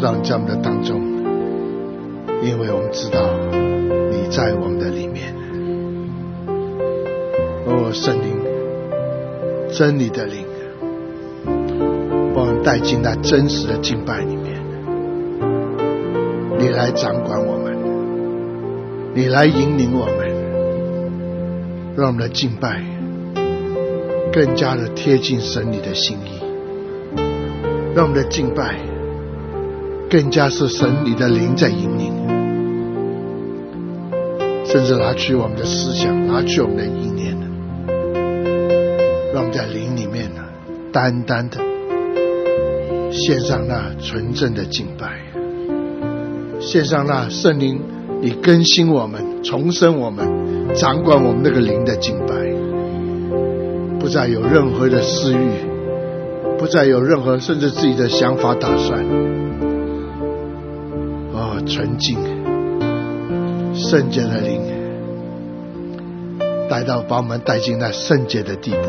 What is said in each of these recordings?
道你在我们的当中，因为我们知道你在我们的里面。圣灵，真理的灵，把我们带进那真实的敬拜里面。你来掌管我们，你来引领我们，让我们的敬拜更加的贴近神你的心意，让我们的敬拜更加是神你的灵在引领，甚至拿去我们的思想，拿去我们的意念，让我们在灵里面单单的献上那纯正的敬拜，献上那圣灵你更新我们，重生我们，掌管我们那个灵的敬拜，不再有任何的私欲，不再有任何甚至自己的想法打算。纯净圣洁的灵把我们带进那圣洁的地步。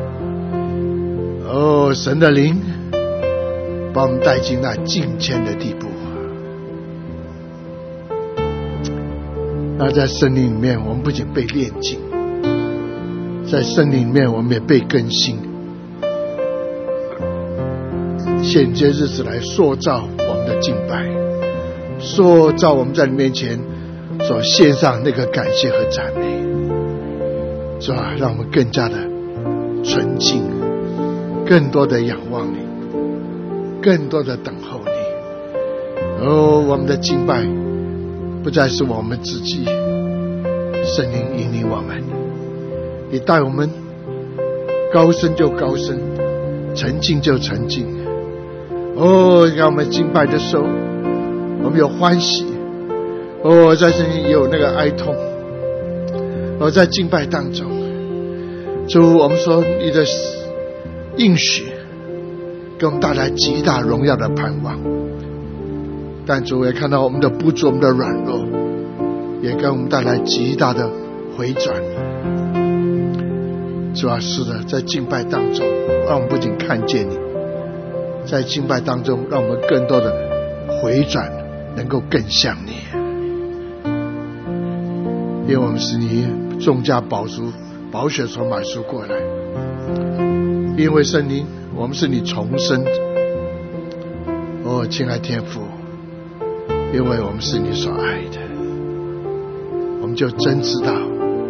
神的灵把我们带进那敬虔的地步。那在圣灵里面，我们不仅被炼净，在圣灵里面我们也被更新，现今日子来塑造我们的敬拜，塑造我们在你面前所献上那个感谢和赞美，是吧？让我们更加的纯净，更多的仰望你，更多的等候你。我们的敬拜不再是我们自己，圣灵引领我们，你带我们高升就高升，沉静就沉静。让我们敬拜的时候我们有欢喜，在这里也有那个哀痛。在敬拜当中，主，我们说你的应许给我们带来极大荣耀的盼望，但主也看到我们的不足，我们的软弱，也给我们带来极大的回转。主啊，是的，在敬拜当中让我们不仅看见你，在敬拜当中让我们更多的回转，能够更像你，因为我们是你重价宝血所买赎过来，因为圣灵我们是你重生的。亲爱天父，因为我们是你所爱的，我们就真知道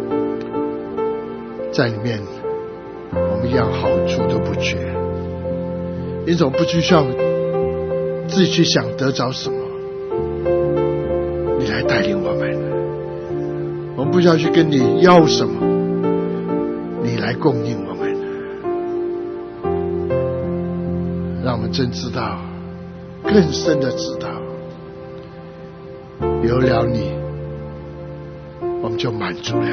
在里面我们一样好处都不缺，因此我们不需要自己去想得着什么，你来带领我们。我们不需要去跟你要什么，你来供应我们，让我们真知道，更深的知道，有了你我们就满足了，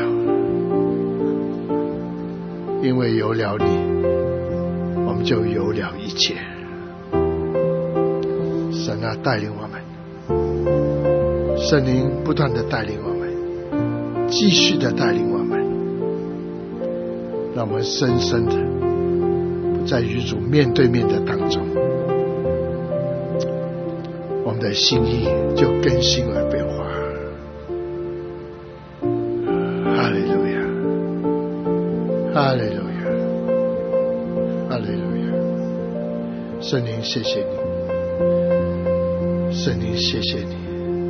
因为有了你我们就有了一切。神啊，带领我们，圣灵不断的带领我们，继续的带领我们，让我们深深的在与主面对面的当中，我们的心意就更新而变化。哈利路亚，哈利路亚，哈利路亚。圣灵谢谢你，圣灵谢谢你，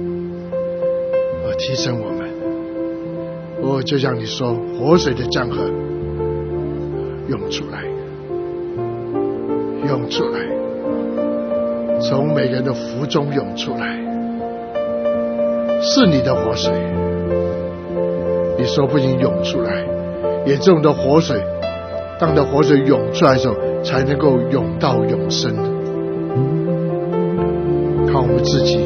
提升我们。就像你说，活水的江河涌出来，涌出来，从每个人的腹中涌出来，是你的活水。你说不仅涌出来，也这种的活水，当的活水涌出来的时候，才能够涌到永生。靠我们自己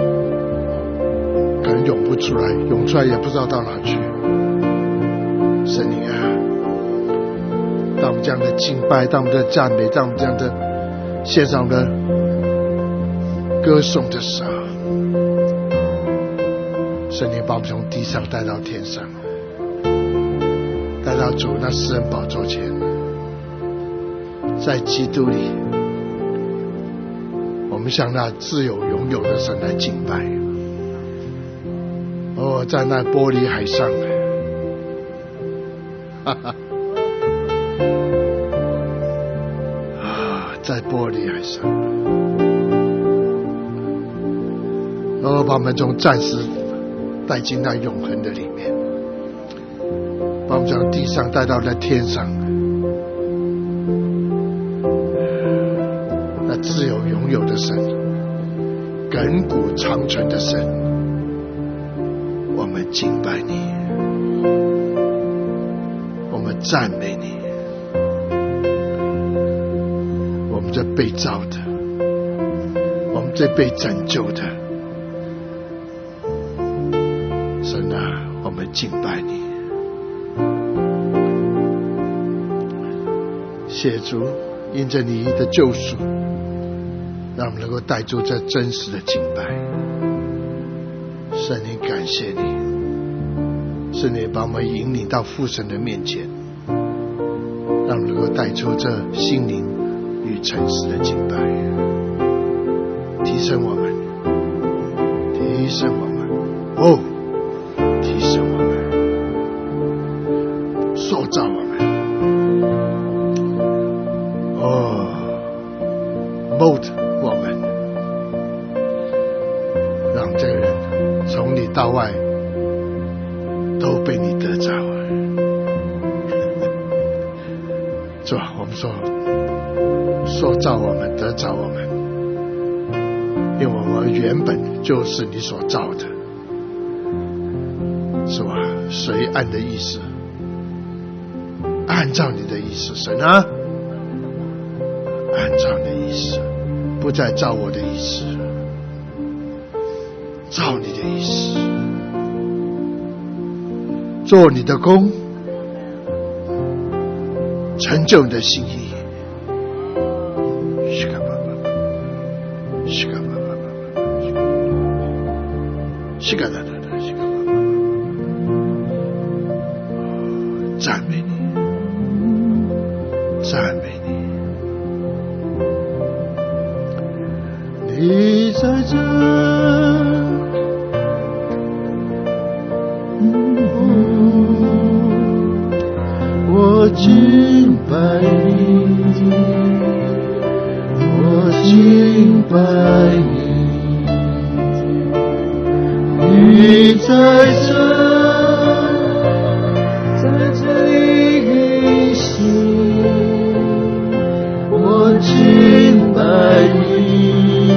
可能涌不出来，涌出来也不知道到哪去。圣灵啊，当我们这样的敬拜，当我们的赞美，当我们这样的献上的歌颂的时候，圣灵把我们从地上带到天上，带到主那施恩宝座前，在基督里我们向那自有永有的神来敬拜。哦，在那玻璃海上，哈哈，在玻璃海上，哦，把我们从暂时带进那永恒的里面，把我们从地上带到那天上，那自有永有的神，亘古长存的神，我们敬拜你，我们赞美你，我们这被造的，我们这被拯救的神啊，我们敬拜你。谢主，因着你的救赎，让我们能够带出这真实的敬拜。圣灵，感谢你，圣灵把我们引领到父神的面前，让我们能够带出这心灵与诚实的敬拜，提升我们，提升我们，哦，提升我们，塑造我们，哦 ，mold 我们，让这个人从里到外都被你得着。主啊，我们说塑造我们，得着我们，因为我们原本就是你所造的。主啊，随按的意思，按照你的意思，神啊，按照你的意思，不再照我的意思，照你的意思，做你的工，成就你的心意。赞美你，赞美你，你在这，我敬拜你，我敬拜你，你在这。敬拜你，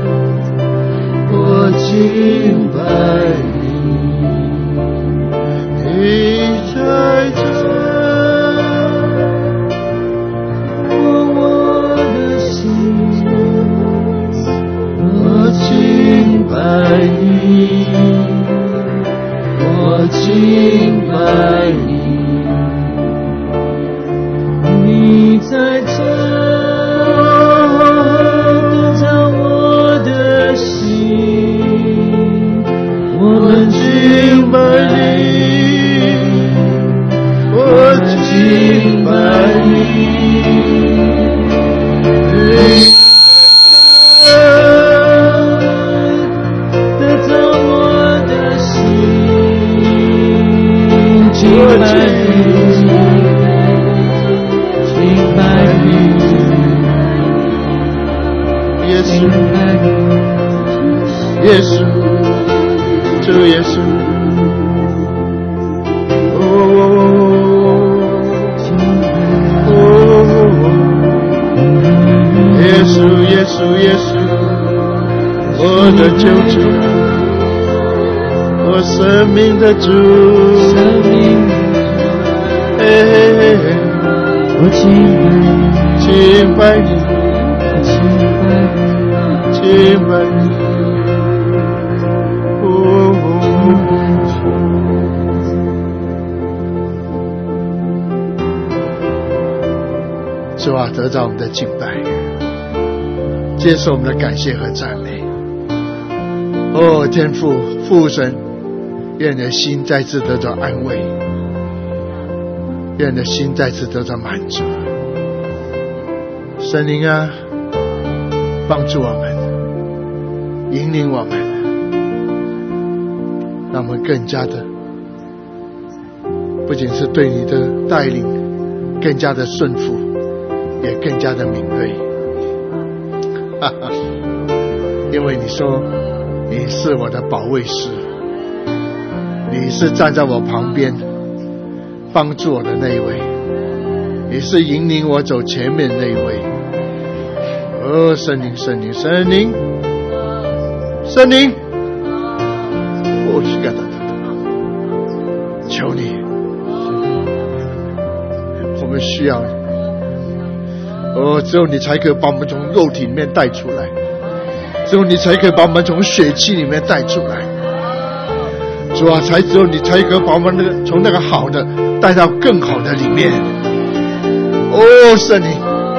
我敬拜你，你在这，我的心，我敬拜你，我敬拜你，你在这。敬拜你，我敬拜你，得着我的心，敬拜你，敬拜你，耶稣，耶稣。主耶稣，耶稣，耶稣，耶稣，我的救主，我生命的主，我敬拜你，敬拜你。主啊，得着我们的敬拜，接受我们的感谢和赞美。哦，天父父神，愿你的心再次得着安慰，愿你的心再次得着满足。神灵啊，帮助我们， 引领我们，让我们更加的，不仅是对你的带领更加的顺服，也更加的敏锐。因为你说你是我的保卫师，你是站在我旁边帮助我的那一位，你是引领我走前面那一位。哦，圣灵圣灵圣灵圣灵，哦，求你，我们需要你。哦，只有你才可以把我们从肉体里面带出来，只有你才可以把我们从血气里面带出来。主啊，只有你才可以把我们从那个好的带到更好的里面。哦，圣灵，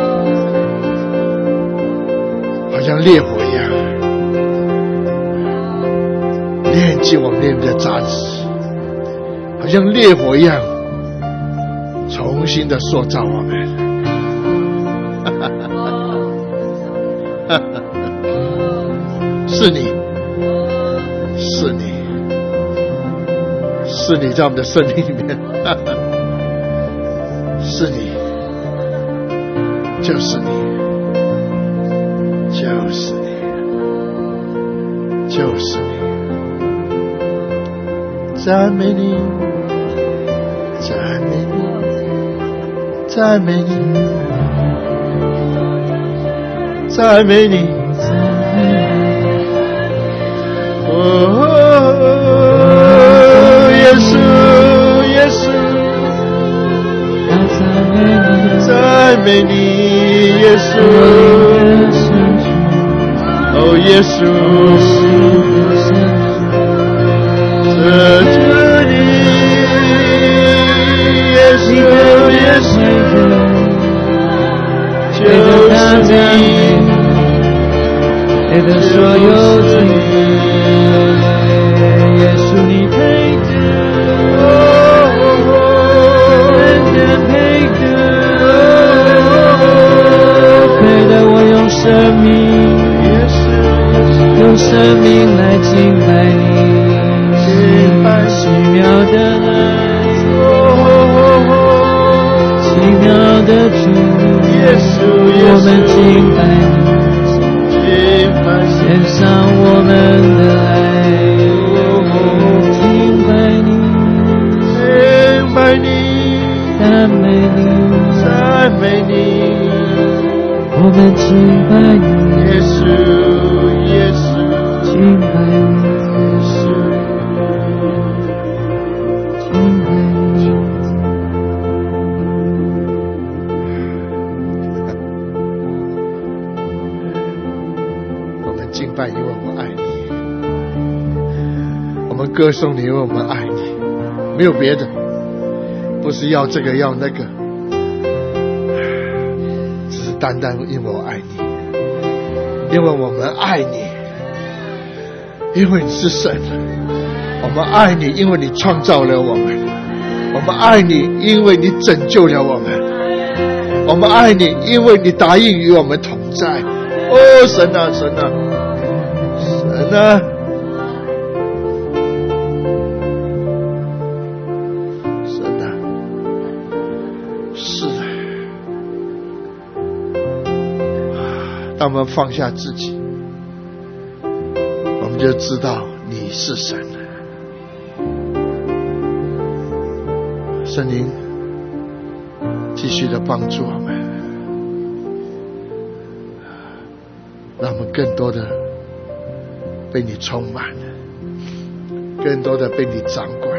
好像烈火一样，炼尽我们里面的杂质，好像烈火一样，重新的塑造我们。是你，是你，是你在我们的生命里面，是你，就是你，就是你，就是你，赞美你，赞美你，赞美你，赞美你。哦，耶稣，耶稣，赞美你，耶稣，哦，耶稣，这主你，耶稣，耶稣，就是你，你的所有罪。耶稣你配得，真正配得，配得我用生命，用生命来敬拜你，奇妙的爱，奇妙的主，耶稣，我们敬拜你，献上我们的爱。赞美你，赞美你，我们敬拜你，耶稣，耶稣，敬拜你，耶稣，敬拜你。我们敬拜你，因为我们爱你；我们歌颂你，因为我们爱你，没有别的。不是要这个要那个，只是单单因为我爱你，因为我们爱你，因为你是神，我们爱你，因为你创造了我们，我们爱你，因为你拯救了我们，我们爱你，因为你答应与我们同在。哦，神啊，神啊，神啊！当我们放下自己，我们就知道你是神。圣灵继续的帮助我们，让我们更多的被你充满，更多的被你掌管。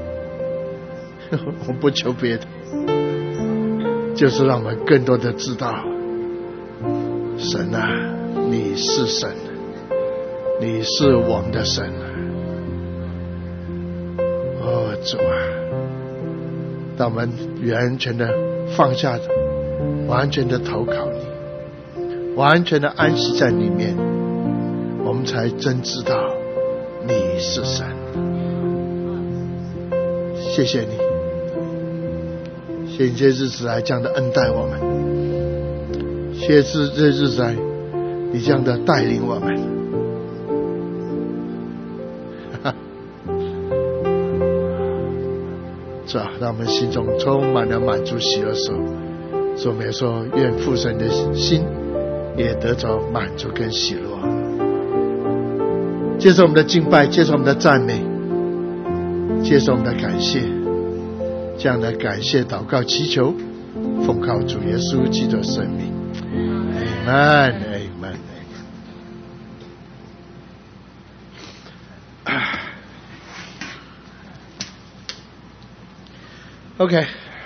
我不求别的，就是让我们更多的知道，神啊，你是神，你是我们的神。哦，主啊，当我们完全的放下，完全的投靠你，完全的安息在里面，我们才真知道你是神。谢谢你，谢谢这日子来这样的恩待我们，谢谢这日子来你这样的带领我们， 是吧？让我们心中充满了满足喜乐时候，所以我们也说，愿父神的心也得着满足跟喜乐。接受我们的敬拜，接受我们的赞美，接受我们的感谢，这样的感谢祷告祈求，奉靠主耶稣基督的圣名。Amen, Amen, Amen. OK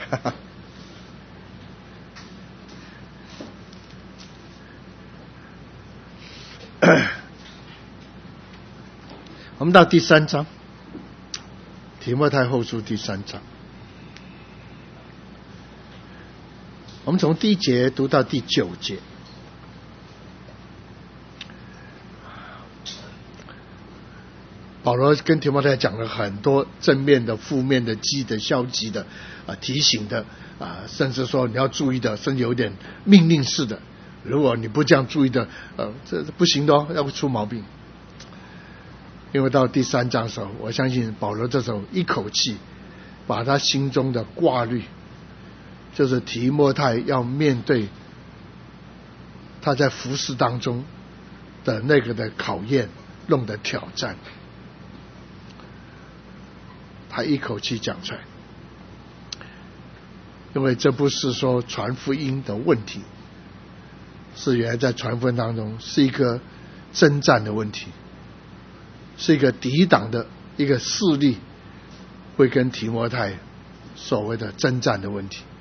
我们到第3章，提摩太后书第3章，我们从第1节读到第9节。保罗跟提摩太讲了很多正面的、负面的、积的、消极的、提醒的，甚至说你要注意的，甚至有点命令式的。如果你不这样注意的，这不行的哦，要出毛病。因为到第3章的时候，我相信保罗这时候一口气把他心中的挂虑，就是提摩太要面对他在服事当中的那个的考验、弄的挑战，他一口气讲出来。因为这不是说传福音的问题，是原来在传福音当中是一个征战的问题，是一个抵挡的一个势力会跟提摩太所谓的征战的问题。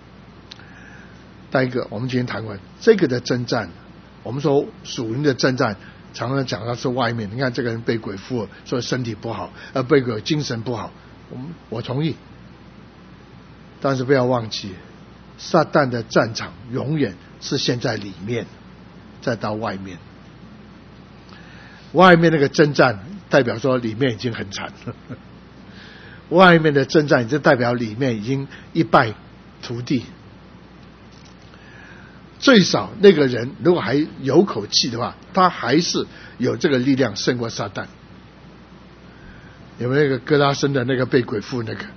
第一个，我们今天谈过这个的征战，我们说属灵的征战常常讲到是外面，你看这个人被鬼附了，说身体不好，被鬼精神不好，我同意，但是不要忘记，撒旦的战场永远是先在里面，再到外面。外面那个征战代表说里面已经很惨了，外面的征战就代表里面已经一败涂地。最少那个人如果还有口气的话，他还是有这个力量胜过撒旦。有没有那个哥拉森的那个被鬼附那个，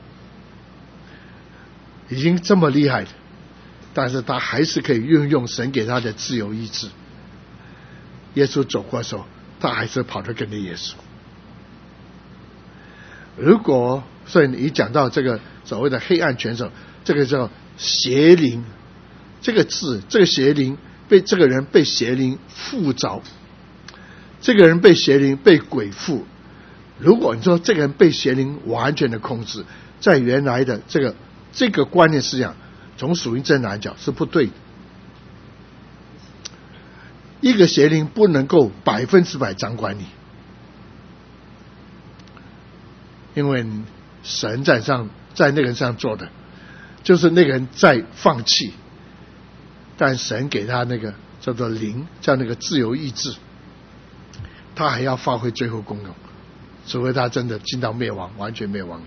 已经这么厉害了，但是他还是可以运用神给他的自由意志。耶稣走过的时候，他还是跑着跟着耶稣。如果所以你讲到这个所谓的黑暗权手，这个叫邪灵，这个字，这个邪灵被这个人被邪灵附着，这个人被邪灵被鬼附。如果你说这个人被邪灵完全的控制，在原来的这个观念思想，从属灵真来讲是不对的。一个邪灵不能够100%掌管你，因为神在那个人上做的，就是那个人在放弃，但神给他那个叫做灵，叫那个自由意志，他还要发挥最后功用，除非他真的进到灭亡，完全灭亡。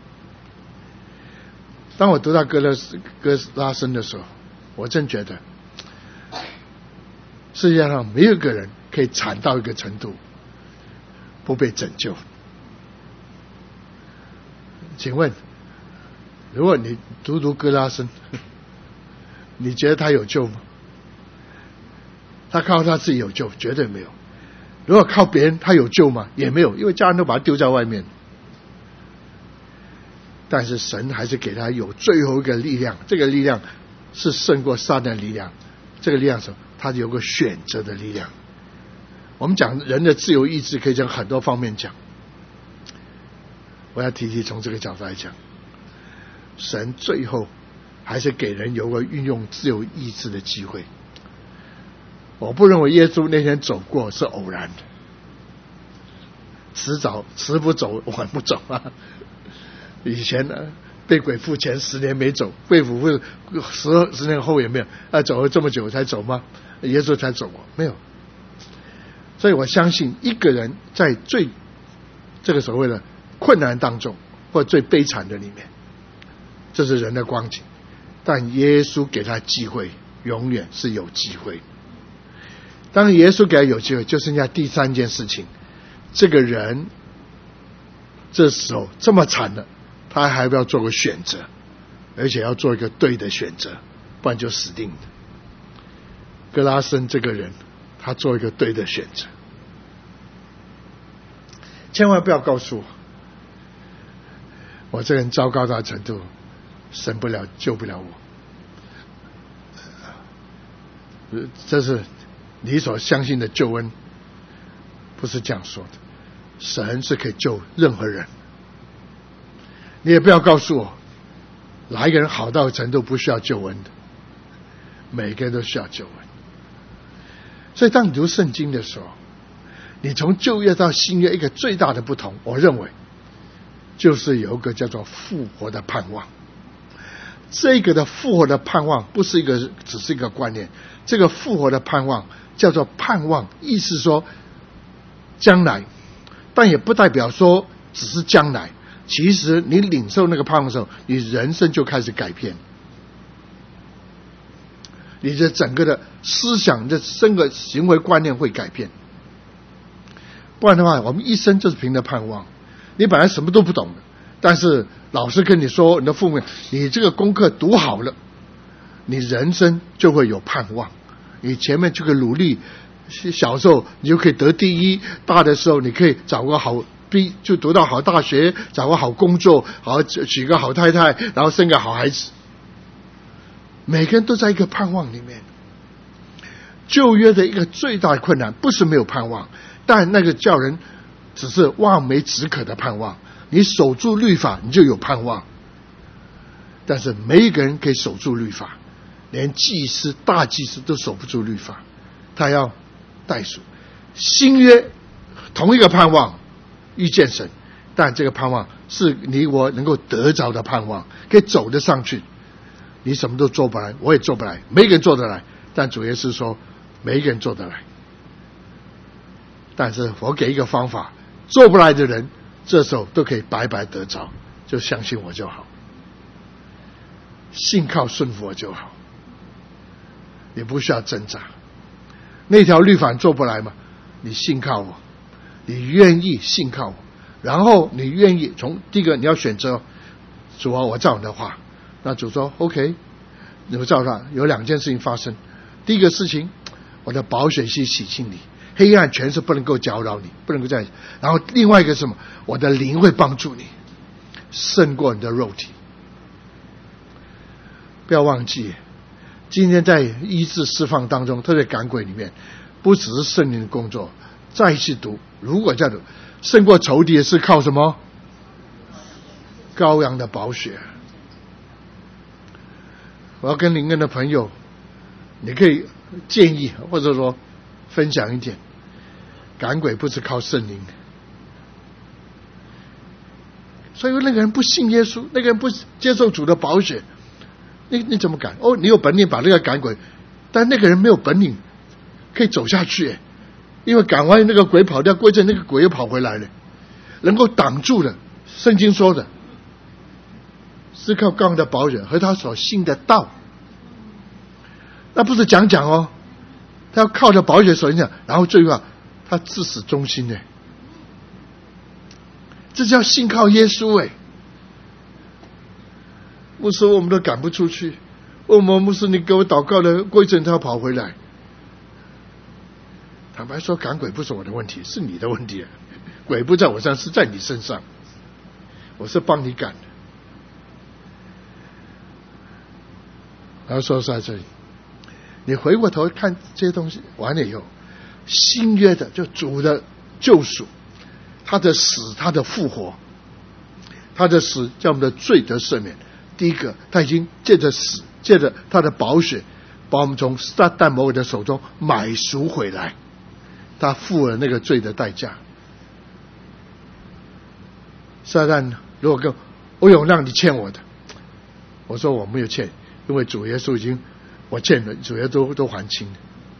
当我读到哥拉森的时候，我真觉得世界上没有一个人可以惨到一个程度不被拯救。请问，如果你读哥拉森，你觉得他有救吗？他靠他自己有救？绝对没有。如果靠别人，他有救吗？也没有，因为家人都把他丢在外面。但是神还是给他有最后一个力量，这个力量是胜过撒旦的力量。这个力量是他有个选择的力量。我们讲人的自由意志可以从很多方面讲，我要提从这个角度来讲，神最后还是给人有个运用自由意志的机会。我不认为耶稣那天走过是偶然的，迟不走晚不走啊。以前呢，被鬼附前10年没走，被鬼附10年后也没有，走了这么久才走吗？耶稣才走过，没有。所以我相信一个人在这个所谓的困难当中，或最悲惨的里面，这是人的光景，但耶稣给他机会，永远是有机会。当耶稣给他有机会，就剩下第3件事情，这个人这时候这么惨了，他还要做个选择，而且要做一个对的选择，不然就死定了。格拉森这个人，他做一个对的选择。千万不要告诉我这个人糟糕到程度，神不了救不了我。这是你所相信的救恩，不是这样说的。神是可以救任何人。你也不要告诉我哪一个人好到程度不需要救恩的，每个人都需要救恩。所以当你读圣经的时候，你从旧约到新约一个最大的不同，我认为就是有一个叫做复活的盼望。这个的复活的盼望不是只是一个观念，这个复活的盼望叫做盼望，意思说将来，但也不代表说只是将来。其实你领受那个盼望的时候，你人生就开始改变，你的整个的思想、的整个行为观念会改变。不然的话，我们一生就是凭着盼望。你本来什么都不懂的，但是老师跟你说，你的父母，你这个功课读好了，你人生就会有盼望。你前面这个努力，小时候你就可以得第一，大的时候你可以找个好就读到好大学，找个好工作，好娶个好太太，然后生个好孩子。每个人都在一个盼望里面。旧约的一个最大的困难不是没有盼望，但那个叫人只是望梅止渴的盼望。你守住律法，你就有盼望。但是没一个人可以守住律法，连祭司、大祭司都守不住律法，他要代赎。新约同一个盼望，遇见神，但这个盼望是你我能够得着的盼望，可以走得上去。你什么都做不来，我也做不来，每个人做得来，但主耶稣说每一个人做得来。但是我给一个方法，做不来的人这时候都可以白白得着，就相信我就好，信靠顺服我就好，你不需要挣扎。那条律法做不来吗？你信靠我，你愿意信靠我，然后你愿意第一个你要选择，主啊，我照你的话。那主说 OK， 你们照他。有两件事情发生。第一个事情，我的宝血去洗净你，黑暗权势不能够搅扰你，不能够这样。然后另外一个是什么？我的灵会帮助你，胜过你的肉体。不要忘记，今天在医治释放当中，特别赶鬼里面，不只是圣灵的工作。再一次读，如果这样读，胜过仇敌是靠什么？羔羊的宝血。我要跟灵恩的朋友，你可以建议或者说分享一点，赶鬼不是靠圣灵。所以那个人不信耶稣，那个人不接受主的宝血，你怎么赶？你有本领把那个赶鬼，但那个人没有本领可以走下去，因为赶完那个鬼跑掉，过一阵那个鬼又跑回来了，能够挡住的。圣经说的是靠羔羊的宝血和他所信的道，那不是讲他要靠着宝血所信的，然后最后他至死忠心呢，这叫信靠耶稣。牧师我们都赶不出去，牧师你给我祷告了，过一阵他要跑回来。坦白说，赶鬼不是我的问题，是你的问题，鬼不在我身上，是在你身上，我是帮你赶的。然后说在这里，你回过头看这些东西完了以后，新约的就主的救赎，他的死，他的复活，他的死叫我们的罪得赦免。第一个，他已经借着死，借着他的宝血，把我们从撒旦魔鬼的手中买赎回来，他付了那个罪的代价。撒旦如果跟欧永亮你欠我的，我说我没有欠，因为主耶稣已经我欠的，主耶稣都还清了。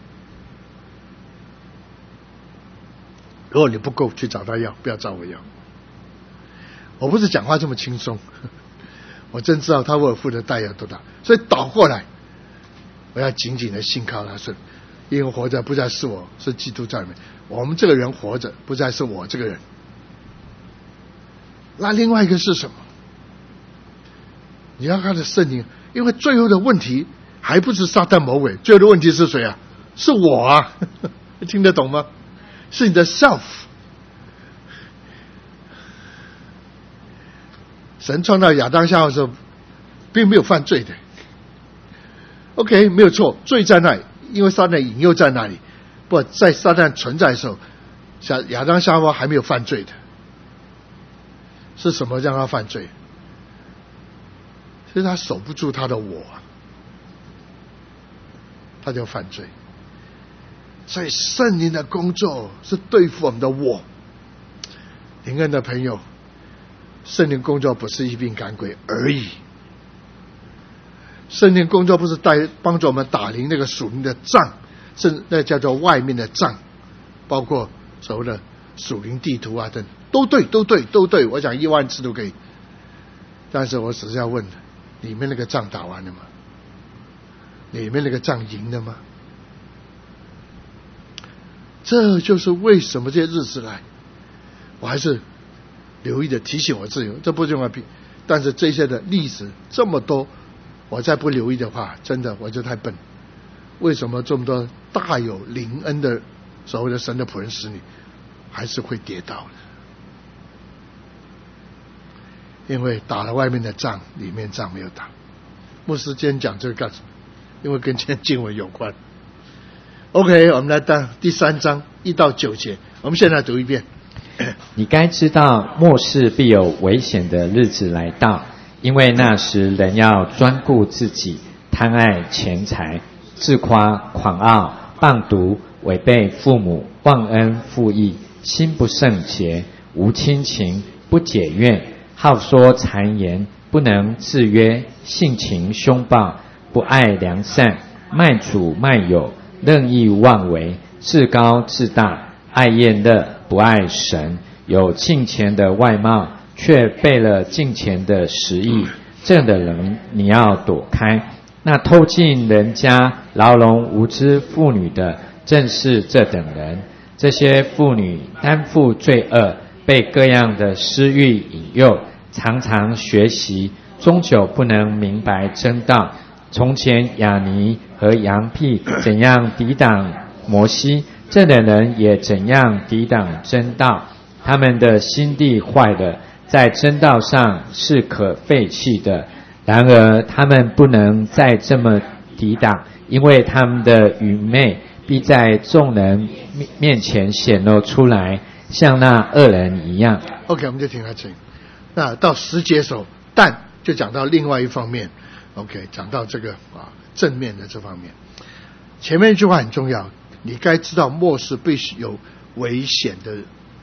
如果你不够，去找他要，不要找我要。我不是讲话这么轻松，我真知道他为我付的代价多大，所以倒过来，我要紧紧的信靠他，说因为活着不再是我，是基督在里面。我们这个人活着，不再是我这个人。 那另外一个是什么？你要看的圣灵，因为最后的问题还不是撒旦魔鬼，最后的问题是谁啊？是我啊！听得懂吗？是你的 self。神创造亚当夏娃的时候，并没有犯罪的。OK， 没有错，罪在那里，因为撒旦引诱在那里。不在撒旦存在的时候，亚当夏娃还没有犯罪的。是什么让他犯罪？是他守不住他的我，他就犯罪。所以圣灵的工作是对付我们的我。灵恩的朋友，圣灵工作不是一并赶鬼而已。圣灵工作不是帮助我们打赢那个属灵的仗，是那叫做外面的仗，包括所谓的属灵地图啊等，都对。我讲10000次都可以。但是我只是要问，里面那个仗打完了吗？里面那个仗赢了吗？这就是为什么这些日子来，我还是留意的提醒我自己，这不重要。但是这些的例子这么多，我再不留意的话，真的我就太笨。为什么这么多大有灵恩的所谓的神的仆人使女，还是会跌倒的？因为打了外面的仗，里面仗没有打。牧师今天讲这个干什么？因为跟今天经文有关。OK， 我们来到第3章1到9节，我们现在读一遍。 你该知道，末世必有危险的日子来到，因为那时人要专顾自己，贪爱钱财，自夸狂傲，谤毒，违背父母，忘恩负义，心不圣洁，无亲情，不解怨，好说谗言，不能制约，性情凶暴，不爱良善，卖主卖友，任意妄为，自高自大，爱厌乐，不爱神，有敬虔的外貌，却背了敬虔的实意。这样的人你要躲开。那偷进人家牢笼无知妇女的，正是这等人。这些妇女担负罪恶，被各样的私欲引诱，常常学习，终究不能明白真道。从前亚尼和杨辟怎样抵挡摩西，这等人也怎样抵挡真道。他们的心地坏了，在真道上是可废弃的。然而他们不能再这么抵挡，因为他们的愚昧必在众人面前显露出来，像那恶人一样。 OK， 我们就停在这里。那到10节时候，但就讲到另外一方面。 OK， 讲到这个正面的这方面。前面一句话很重要，你该知道末世必有危险的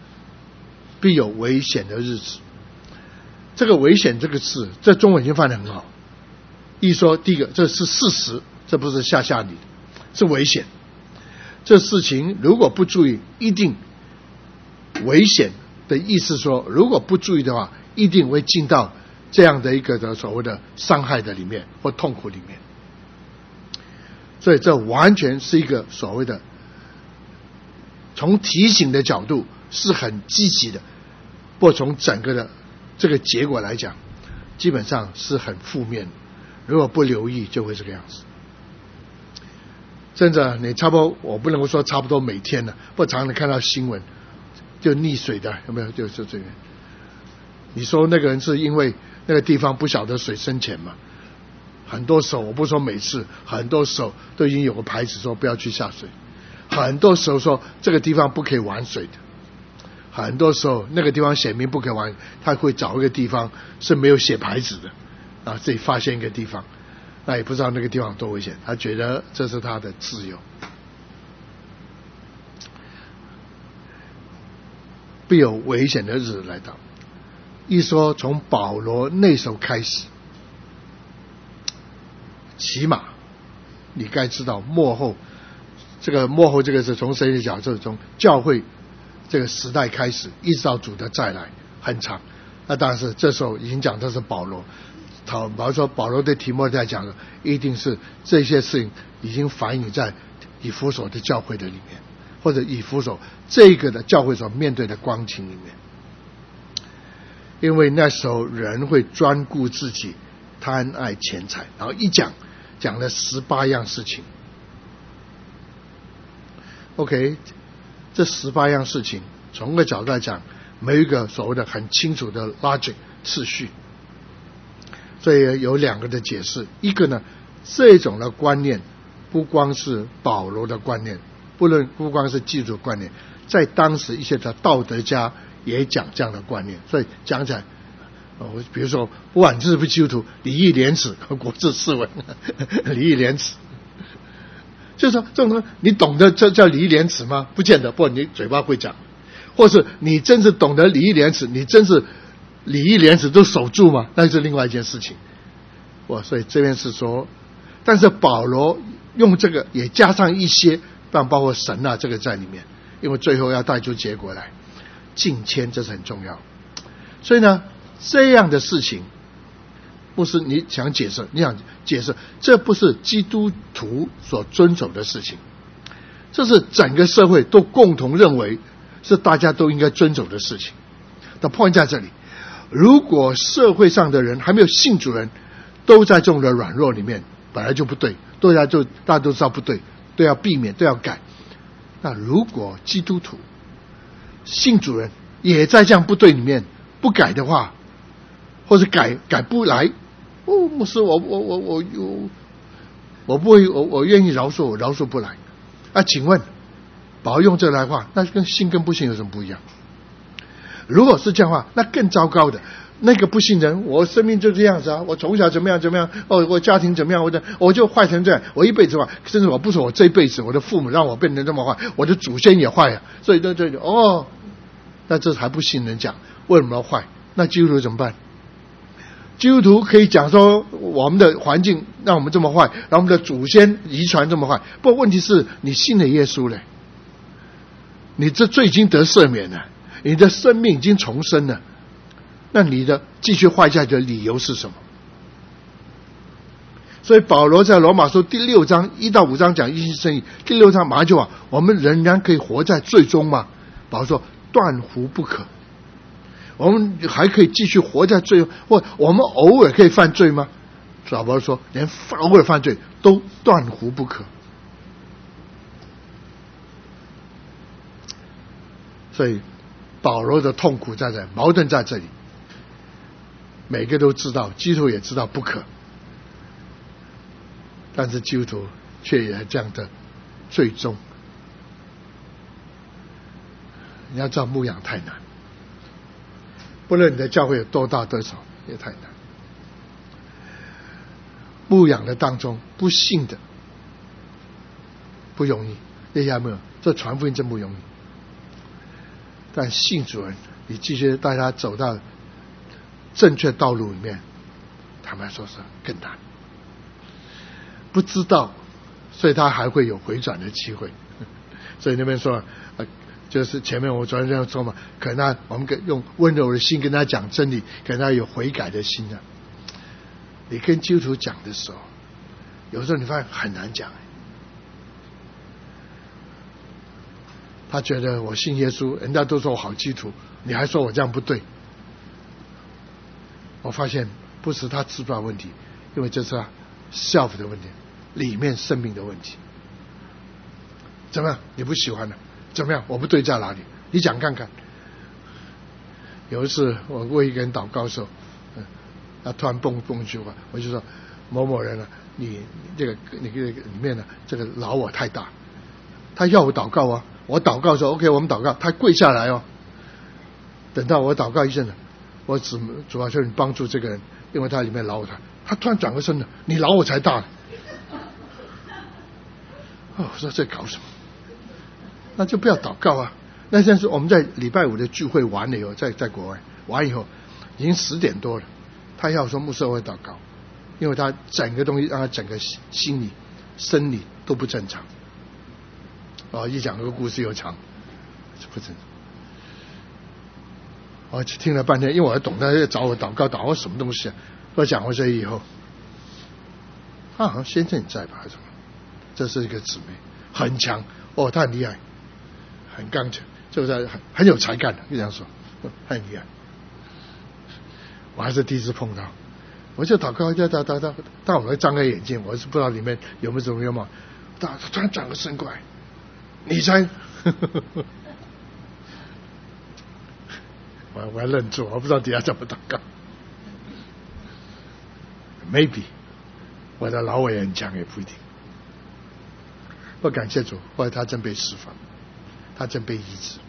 日子。这个危险这个字在中文已经翻得很好，一说第一个这是事实，这不是吓你，是危险。这事情如果不注意，一定危险的意思说，如果不注意的话，一定会进到这样的一个的所谓的伤害的里面或痛苦里面。所以这完全是一个所谓的从提醒的角度是很积极的，不过从整个的这个结果来讲，基本上是很负面的。如果不留意，就会这个样子。真的，你差不多，我不能够说差不多每天了，不常常看到新闻，就溺水的有没有？就是这个。你说那个人是因为那个地方不晓得水深浅嘛？很多时候，我不说每次，很多时候都已经有个牌子说不要去下水。很多时候说这个地方不可以玩水的。很多时候那个地方写明不可以玩，他会找一个地方是没有写牌子的，自己发现一个地方，那也不知道那个地方多危险，他觉得这是他的自由。必有危险的日子来到。一说从保罗那时候开始，起码你该知道末后这个是从神的角度中教会这个时代开始，一直到主的再来很长。那当然是这时候已经讲的是保罗，比方说保罗对提摩太讲的，一定是这些事情已经反映在以弗所的教会的里面，或者以弗所这个的教会所面对的光景里面。 因为那时候人会专顾自己，贪爱钱财，然后一讲了18样事情。OK， 这18样事情从个角度来讲，没有一个所谓的很清楚的 logic 次序，所以有2个的解释。一个呢，这种的观念不光是保罗的观念，不光是基督的观念，在当时一些的道德家也讲这样的观念，所以讲起来，比如说不管是不是基督徒，礼义廉耻，国字4文，礼义廉耻，就是说这种东西你懂得这叫礼义廉耻吗？不见得，不过你嘴巴会讲，或是你真是懂得礼义廉耻，你真是礼义廉耻都守住吗？那是另外一件事情。所以这边是说，但是保罗用这个也加上一些，但包括神啊这个在里面，因为最后要带出结果来，敬谦这是很重要。所以呢，这样的事情不是你想解释，这不是基督徒所遵守的事情，这是整个社会都共同认为是大家都应该遵守的事情。的 point 在这里，如果社会上的人还没有信主人都在这种的软弱里面，本来就不对，大家都知道不对，都要避免，都要改。那如果基督徒信主人也在这样不对里面不改的话，或者改不来，牧师，我不会，我愿意饶恕，我饶恕不来。请问保罗用这来话，那跟信跟不信有什么不一样？如果是这样的话，那更糟糕的，那个不信人，我生命就这样子啊，我从小怎么样，我家庭怎么样，我就坏成这样，我一辈子坏，甚至我不是我这一辈子，我的父母让我变成这么坏，我的祖先也坏啊，所以那这还不信人讲为什么要坏？那基督徒怎么办？基督徒可以讲说我们的环境让我们这么坏，然后我们的祖先遗传这么坏，不过问题是你信了耶稣了，你这罪已经得赦免了，你的生命已经重生了，那你的继续坏下去的理由是什么？所以保罗在罗马书第6章1到5章讲一心生意，第6章马上就讲我们仍然可以活在罪中吗？保罗说断乎不可。我们还可以继续活在罪，或我们偶尔可以犯罪吗？保罗说连偶尔犯罪都断乎不可。所以保罗的痛苦在这里，矛盾在这里，每个都知道，基督徒也知道不可，但是基督徒却也这样的最终。你要知道牧养太难，不论你的教会有多大多少也太难。牧养的当中不信的不容易，大家没有，这传福音真不容易。但信主人，你继续带他走到正确道路里面，坦白说是更难。不知道，所以他还会有回转的机会。所以那边说就是前面我昨天这样说嘛，可能我们用温柔的心跟他讲真理，可能他有悔改的心啊。你跟基督徒讲的时候，有时候你发现很难讲。他觉得我信耶稣，人家都说我好基督徒，你还说我这样不对。我发现不是他知不知道问题，因为这是他 self 的问题，里面生命的问题。怎么样？你不喜欢了？怎么样？我不对在哪里？你讲看看。有一次我为一个人祷告的时候，他突然蹦一句话，我就说某某人啊，你这个里面呢，这个劳我太大。他要我祷告啊，我祷告说 OK， 我们祷告，他跪下来哦。等到我祷告一阵了，我主要求你帮助这个人，因为他里面劳我他突然转过身了，你劳我才大。我说这搞什么？那就不要祷告啊。那现在是我们在礼拜5的聚会完了以后，在国外完以后，已经10点多了。他要说牧师我会祷告，因为他整个东西让他整个心理、生理都不正常。一讲这个故事又长，不正常。我听了半天，因为我懂他要找我祷告，祷告什么东西啊？我讲过这以后，他好像先生你在吧？还是什么？这是一个姊妹，很强他很厉害，很刚强，就是很有才干的，就这样说，很厉害。 我还是第一次碰到，我就祷告，但我张开眼睛，我是不知道里面有没有什么愿望。他突然转个身过来，你猜？我还愣住，我不知道底下怎么祷告。Maybe 我的老我也很强，也不一定。我感谢主，后来他真被释放，他真被医治。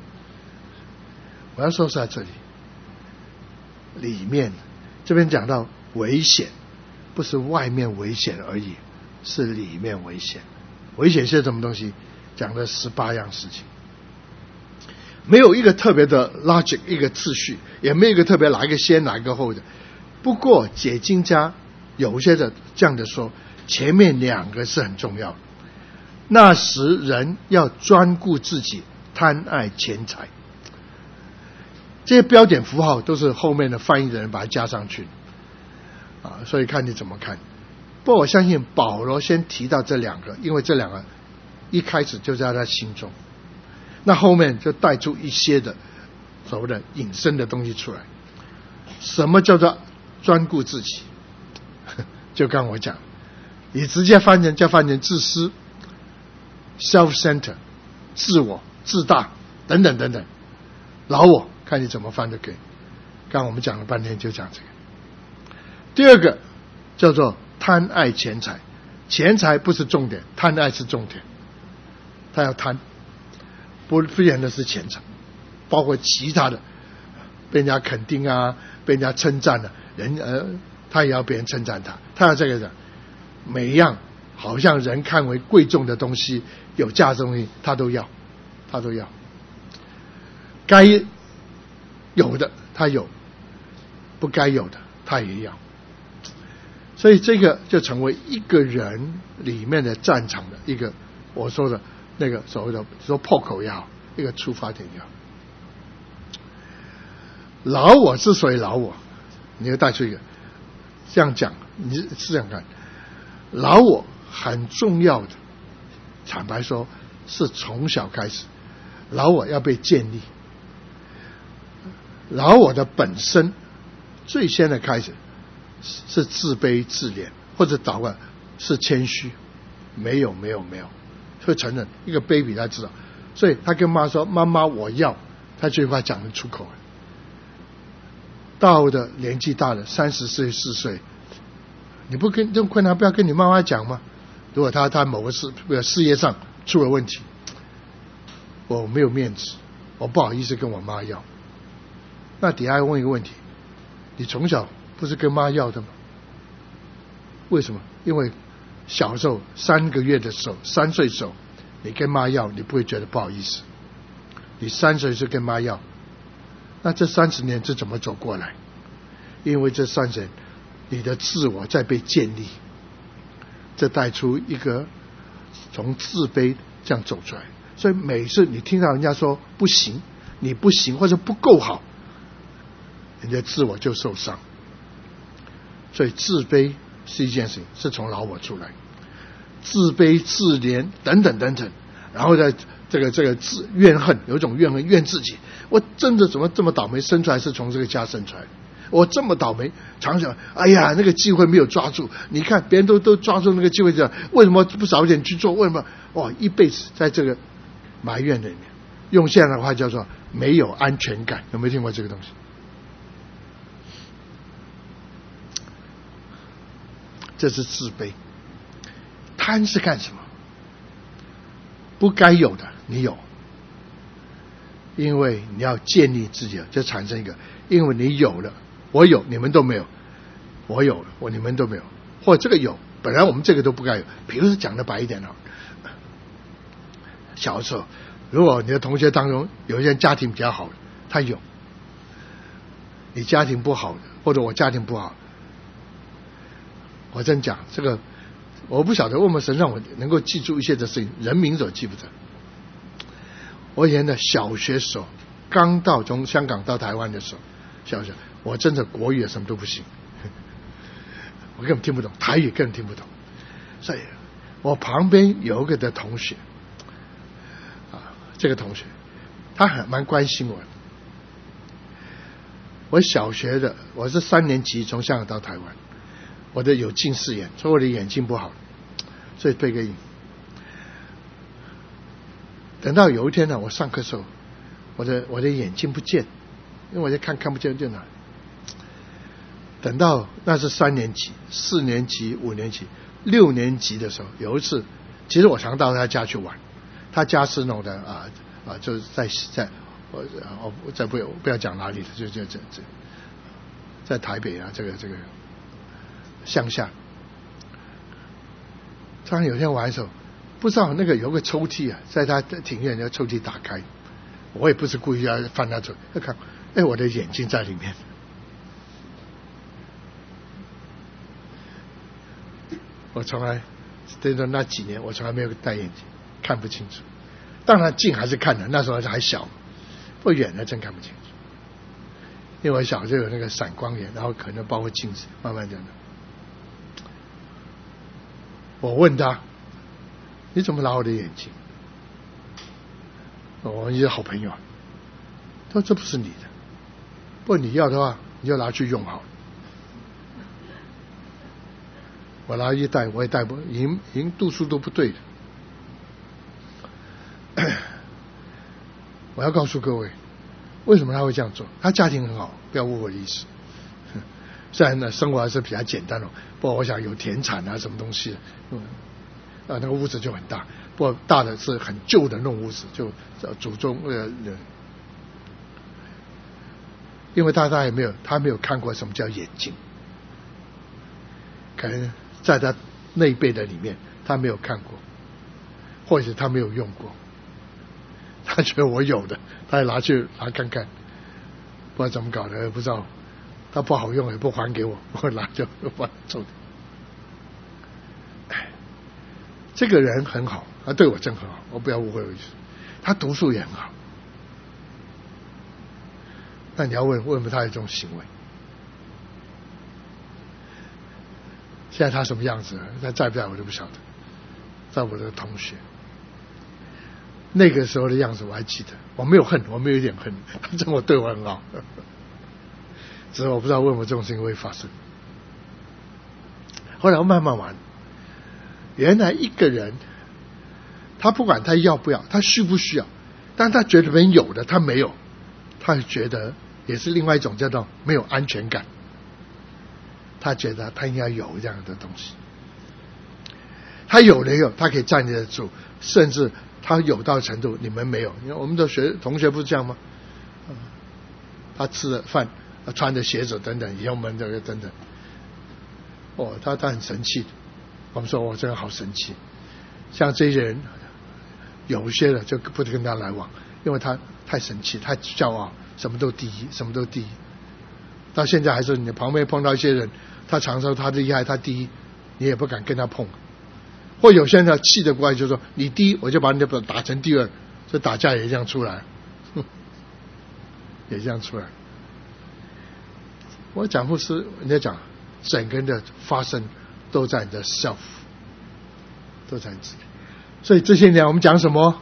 我要说是在这里面，这边讲到危险，不是外面危险而已，是里面危险。危险是什么东西？讲了18样事情，没有一个特别的 logic， 一个次序，也没有一个特别哪一个先哪一个后的。不过解经家有些的这样的说，前面2个是很重要的。那时人要专顾自己，贪爱钱财。这些标点符号都是后面的翻译的人把它加上去所以看你怎么看。不过我相信保罗先提到这2个，因为这2个一开始就在他心中，那后面就带出一些的所谓的引申的东西出来。什么叫做专顾自己？就刚我讲，你直接翻成自私 self-center 自我自大等等等等，老我看你怎么翻就可以。刚我们讲了半天就讲这个。第2个叫做贪爱钱财，钱财不是重点，贪爱是重点。他要贪，不然的是钱财，包括其他的，被人家肯定啊，被人家称赞啊，他也要别人称赞他，他要这个的，每一样好像人看为贵重的东西、有价值的东西，他都要。该有的他有，不该有的他也要。所以这个就成为一个人里面的战场的一个，我说的那个所谓的说破口也好，一个出发点也好。老我之所以老我，你要带出一个这样讲，你试想看，老我很重要的，坦白说是从小开始，老我要被建立。老我的本身最先的开始是自卑自怜，或者倒过来是谦虚，没有，会承认一个 baby 他知道，所以他跟妈说妈妈我要，他这句话讲得出口。到的年纪大了，30岁4岁，你不跟这种困难不要跟你妈妈讲吗？如果他某个事业上出了问题，我没有面子，我不好意思跟我妈要。那底下问一个问题，你从小不是跟妈要的吗？为什么？因为小时候3个月的时候，3岁的时候，你跟妈要，你不会觉得不好意思。你3岁是跟妈要，那这30年是怎么走过来？因为这30年，你的自我在被建立，这带出一个从自卑这样走出来。所以每次你听到人家说不行，你不行或者不够好，你的自我就受伤。所以自卑是一件事情，是从老我出来，自卑自怜等等等等，然后在这个怨恨，有一种怨恨，怨自己，我真的怎么这么倒霉，生出来是从这个家生出来，我这么倒霉，常想哎呀那个机会没有抓住，你看别人都抓住那个机会，这样为什么不早一点去做？为什么一辈子在这个埋怨里面，用现在的话叫做没有安全感。有没有听过这个东西？这是自卑。贪是干什么？不该有的你有，因为你要建立自己，就产生一个，因为你有了，我有你们都没有，我有了你们都没有，或者这个有本来我们这个都不该有。比如说讲的白一点，小时候如果你的同学当中有一些家庭比较好的，他有，你家庭不好的，或者我家庭不好，我真讲这个，我不晓得为什么神让我能够记住一些的事情，人名所记不得。我以前的小学时候，刚从香港到台湾的时候，小学我真的国语什么都不行，我根本听不懂，台语更听不懂。所以我旁边有一个的同学这个同学他蛮关心我的， 我小学的，我是3年级从香港到台湾，我的有近视眼，所以我的眼睛不好，所以配个影。等到有一天呢，我上课的时候，我的眼睛不见，因为我在看不见电脑。等到那是3年级、4年级、5年级、6年级的时候，有一次，其实我常到他家去玩，他家是弄的就是在我再不要讲哪里了，就在台北啊，这个乡下。突然有天玩的时候，不知道那个有个抽屉啊，在他庭院那个抽屉打开，我也不是故意要翻他走，要看，我的眼睛在里面。我从来对着那几年，我从来没有戴眼镜，看不清楚。当然近还是看的，那时候还小，不远了真看不清楚。因为我小时候有那个散光眼，然后可能包括近视，慢慢这样的。我问他：“你怎么拿我的眼睛？”我们是好朋友。他说：“这不是你的，不过你要的话，你就拿去用好了。”我拿一戴，我也戴不，已经度数都不对的。我要告诉各位，为什么他会这样做？他家庭很好，不要误会我的意思。虽然呢，生活还是比较简单哦，不过我想有田产啊，什么东西，那个屋子就很大，不过大的是很旧的那种屋子，就祖宗因为他没有看过什么叫眼镜，可能在他那一辈的里面，他没有看过，或者他没有用过，他觉得我有的，他也拿看看，不知道怎么搞的，不知道，他不好用也不还给我，我拿就把它走。这个人很好，他对我真很好，我不要误会我意思。他读书也很好，那你要问为什么他有这种行为？现在他什么样子？他在不在我就不晓得。在我的同学，那个时候的样子我还记得。我没有恨，我没有一点恨，他真的对我很好。只是我不知道为什么这种事情会发生。后来我慢慢玩，原来一个人，他不管他要不要，他需不需要，但他觉得别人有的他没有，他觉得也是另外一种叫做没有安全感。他觉得他应该有这样的东西，他有了以后，他可以站立得住，甚至他有到程度你们没有。因为我们的同学不是这样吗？他吃了饭，穿的鞋子等等，以后我们这个等等，他很神气。我们说我真的好神气。像这些人，有些的就不跟他来往，因为他太神气，太骄傲，什么都第一，什么都第一。到现在还是你旁边碰到一些人，他常说他厉害，他第一，你也不敢跟他碰。或有些人气得过来就说你第一，我就把你打成第二，这打架也这样出来，也这样出来。我讲故事，人家讲整个人的发生都在你的 self， 都在你自己。所以这些年我们讲什么？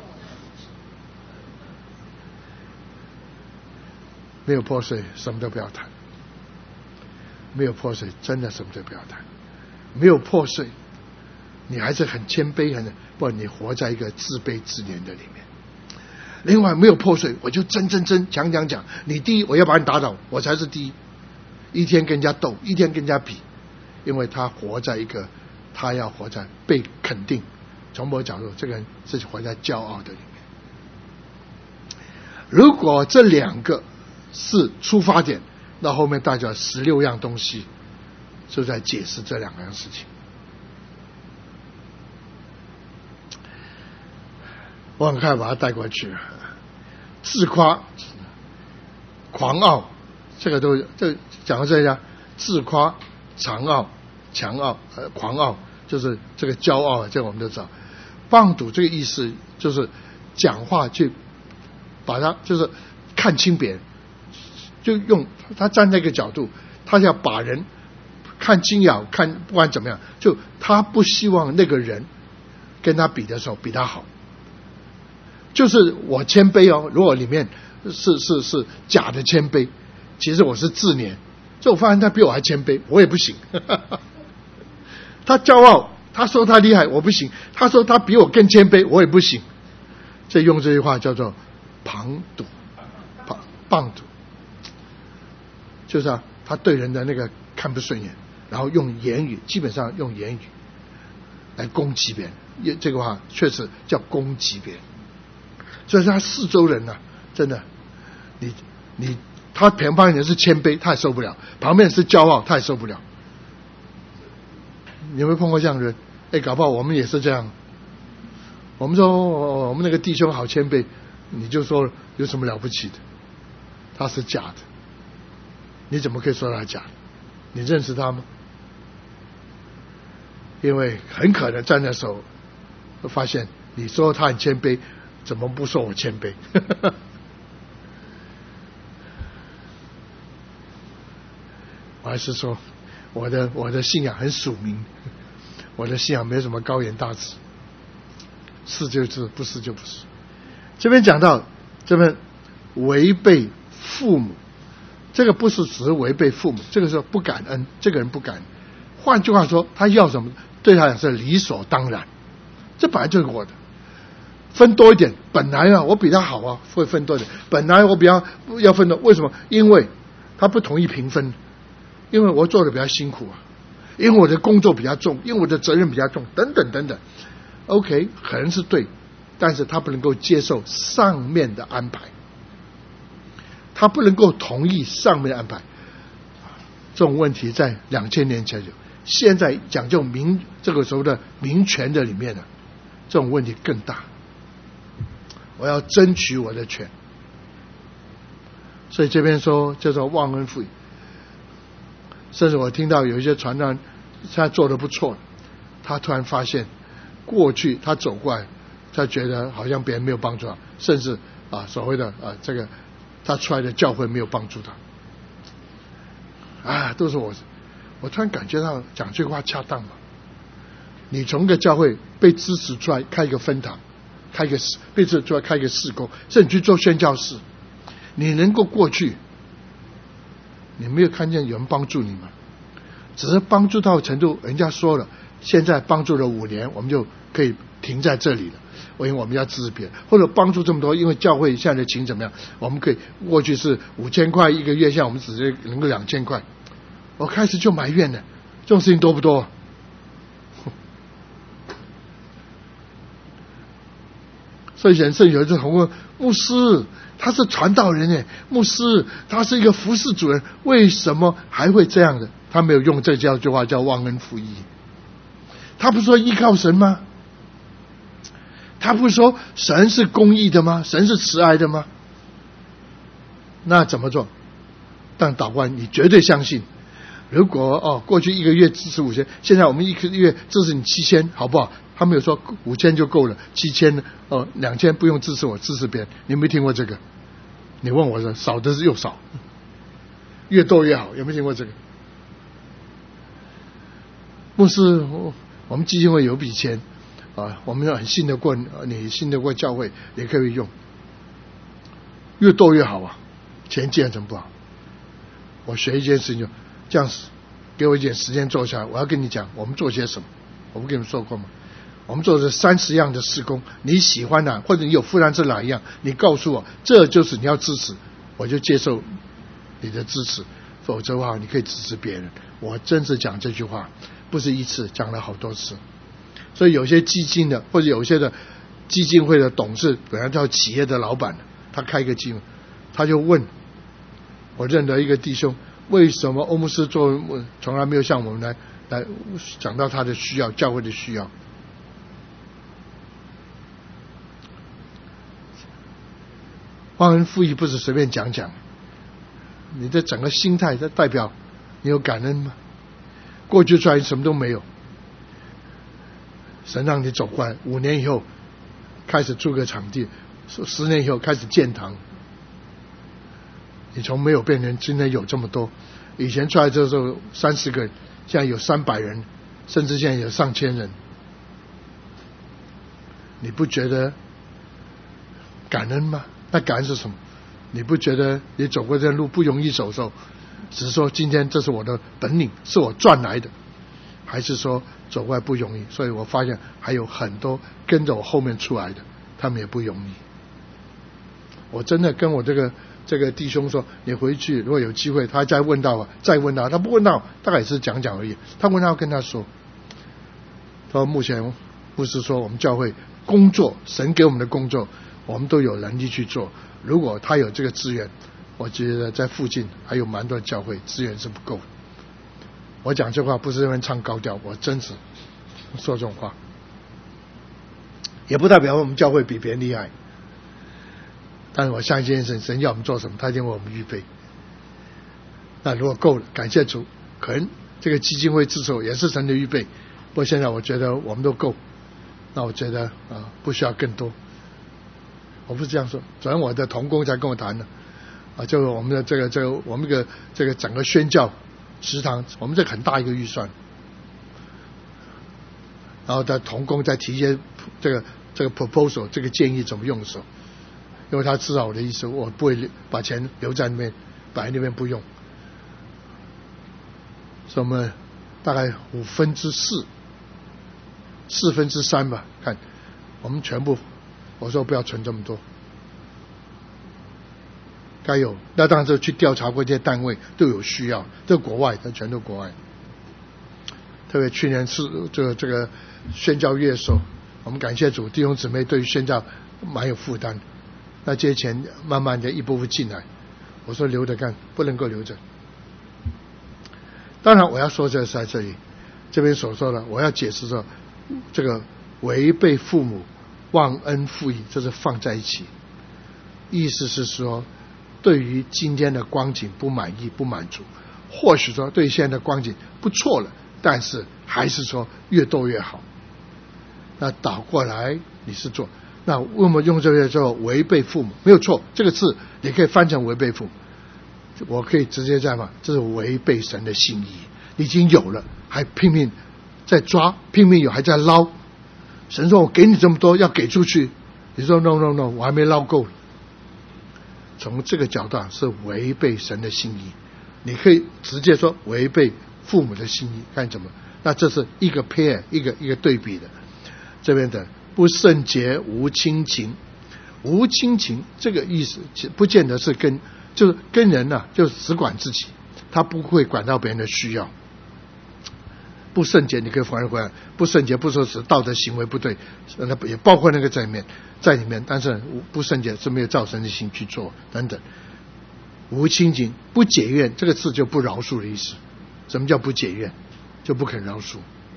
没有破碎，什么都不要谈。没有破碎，真的什么都不要谈。没有破碎，你还是很谦卑，不，你活在一个自卑自怜的里面。另外，没有破碎，我就争，讲，你第一，我要把你打倒，我才是第一。一天跟人家斗，一天跟人家比，因为他活在一个，他要活在被肯定。从某个角度，这个人是活在骄傲的里面。如果这两个是出发点，那后面大家16样东西就在解释这两样事情。我很快把它带过去。自夸、狂傲，这讲到这样，自夸、强傲、狂傲，就是这个骄傲，这个我们都知道。棒赌这个意思就是讲话去把它就是看清别人。就用他站在一个角度，他要把人看清了，看不管怎么样，就他不希望那个人跟他比的时候比他好。就是我谦卑哦，如果里面是假的谦卑， 其实我是自怜，所以我发现他比我还谦卑，我也不行。他骄傲，他说他厉害，我不行；他说他比我更谦卑，我也不行。所以用这句话叫做旁堵、棒堵，就是他对人的那个看不顺眼，然后用言语，基本上用言语来攻击别人。这个话确实叫攻击别人。所以他四周人真的，他旁边人是谦卑，他也受不了；旁边人是骄傲，他也受不了。你有没有碰过这样的人？搞不好我们也是这样。我们说我们那个弟兄好谦卑，你就说有什么了不起的？他是假的，你怎么可以说他假的？你认识他吗？因为很可能在那时候发现你说他很谦卑，怎么不说我谦卑？我还是说我的信仰很属灵，我的信仰没有什么高言大志，是就是，不是就不是。这边讲到这边违背父母，这个不是只是违背父母，这个是不感恩，这个人不感恩。换句话说，他要什么对他讲是理所当然，这本来就是我的，分多一点，本来我比他好会分多一点，本来我比他要分多，为什么？因为他不同意平分，因为我做的比较辛苦因为我的工作比较重，因为我的责任比较重，等等等等。OK， 可能是对，但是他不能够接受上面的安排，他不能够同意上面的安排。这种问题在2000年前有，现在讲究这个时候的民权的里面这种问题更大。我要争取我的权，所以这边说叫做忘恩负义。甚至我听到有一些传道人现在做得不错，他突然发现过去他走过来，他觉得好像别人没有帮助他，甚至所谓的这个他出来的教会没有帮助他，都是我突然感觉到讲这句话恰当吗？你从一个教会被支持出来开一个分堂，被支持出来开一个事工，甚至去做宣教士，你能够过去，你没有看见有人帮助你吗？只是帮助到程度，人家说了，现在帮助了5年，我们就可以停在这里了。因为我们要支持别人，或者帮助这么多，因为教会现在的情怎么样？我们可以过去是5000块一个月，现在我们只是能够2000块。我开始就埋怨了，这种事情多不多？所以人生有一种问牧师，他是传道人牧师他是一个服侍主人，为什么还会这样的？他没有用这句话叫忘恩负义。他不是说依靠神吗？他不是说神是公义的吗？神是慈爱的吗？那怎么做？但祷告你绝对相信，如果过去1个月支持5000，现在我们1个月支持你7000，好不好？他没有说5000就够了，70002000不用支持我，支持别人。你有没有听过这个？你问我说少的是又少，越多越好，有没有听过这个？牧师，我们基金会有笔钱我们很信得过你，信得过教会，也可以用，越多越好钱借怎么不好？我学一件事情就这样，给我一点时间做下来，我要跟你讲我们做些什么。我不跟你们说过吗？我们做的30样的事工，你喜欢或者你有负担是哪一样，你告诉我，这就是你要支持，我就接受你的支持，否则的话你可以支持别人。我真是讲这句话不是一次，讲了好多次。所以有些基金的或者有些的基金会的董事，本来叫企业的老板，他开一个基金，他就问我认得一个弟兄，为什么欧牧师从来没有向我们来讲到他的需要，教会的需要？忘恩负义不是随便讲讲，你的整个心态在代表你有感恩吗？过去出来什么都没有，神让你走过来，5年以后开始租个场地，10年以后开始建堂，你从没有变成今天有这么多。以前出来的时候30个人，现在有300人，甚至现在有上千人，你不觉得感恩吗？那感恩是什么？ 你不觉得你走过这路不容易走受，只是说今天这是我的本领，是我赚来的，还是说走过来不容易？所以我发现还有很多跟着我后面出来的，他们也不容易。我真的跟我这个弟兄说，你回去如果有机会，他再问到，他不问到，大概也是讲而已。他问到跟他说，他说目前不是说我们教会工作，神给我们的工作，我们都有能力去做。如果他有这个资源，我觉得在附近还有蛮多的教会资源是不够的。我讲这话不是因为唱高调，我真实说这种话，也不代表我们教会比别人厉害。但是我相信神要我们做什么，他一定为我们预备。那如果够了，感谢主，可能这个基金会支持我也是神的预备。不过现在我觉得我们都够，那我觉得不需要更多。我不是这样说，昨天我的同工才跟我谈的就是我们的我们这个整个宣教食堂，我们这个很大一个预算，然后的同工在提一些这个 proposal 这个建议怎么用手。因为他知道我的意思，我不会把钱留在那边，摆在那边不用。所以我们大概4/5，4分之3吧，看我们全部，我说不要存这么多，该有，那当然是去调查过这些单位都有需要，这国外的全都国外。特别去年是这个宣教月的时候，我们感谢主，弟兄姊妹对于宣教蛮有负担。那这些钱慢慢的一步步进来，我说留着干，不能够留着。当然我要说这是在这里，这边所说的，我要解释说，这个违背父母忘恩负义，这是放在一起，意思是说，对于今天的光景不满意不满足，或许说对现在的光景不错了，但是还是说越多越好。那倒过来你是做。那为什么用这个叫违背父母？没有错，这个字你可以翻成违背父母，我可以直接这样嘛，这是违背神的心意。你已经有了，还拼命在抓，拼命有还在捞。神说我给你这么多，要给出去，你说 no， 我还没捞够。从这个角度是违背神的心意，你可以直接说违背父母的心意，看怎么？那这是一个 pair， 一个对比的。这边的不圣洁无亲情，无亲情这个意思不见得是就是跟人就是只管自己，他不会管到别人的需要。不圣洁你可以反过来，不圣洁不说是道德行为不对，那也包括那个在里面，但是不圣洁是没有照神的心去做等等。无亲情不解怨，这个字就不饶恕的意思。什么叫不解怨？就不肯饶恕。